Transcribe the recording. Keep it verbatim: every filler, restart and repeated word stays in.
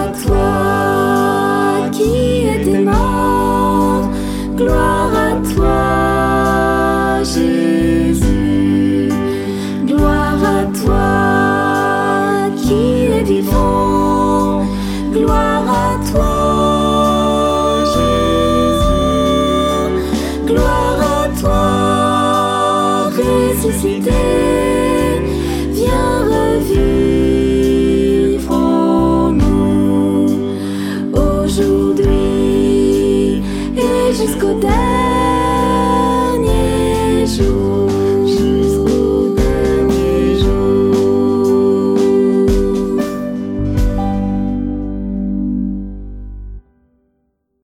à toi qui étais mort, gloire à toi Jésus, gloire à toi qui es vivant, gloire à toi Jésus, gloire à toi ressuscité, viens revivre en nous aujourd'hui et jusqu'au dernier jour.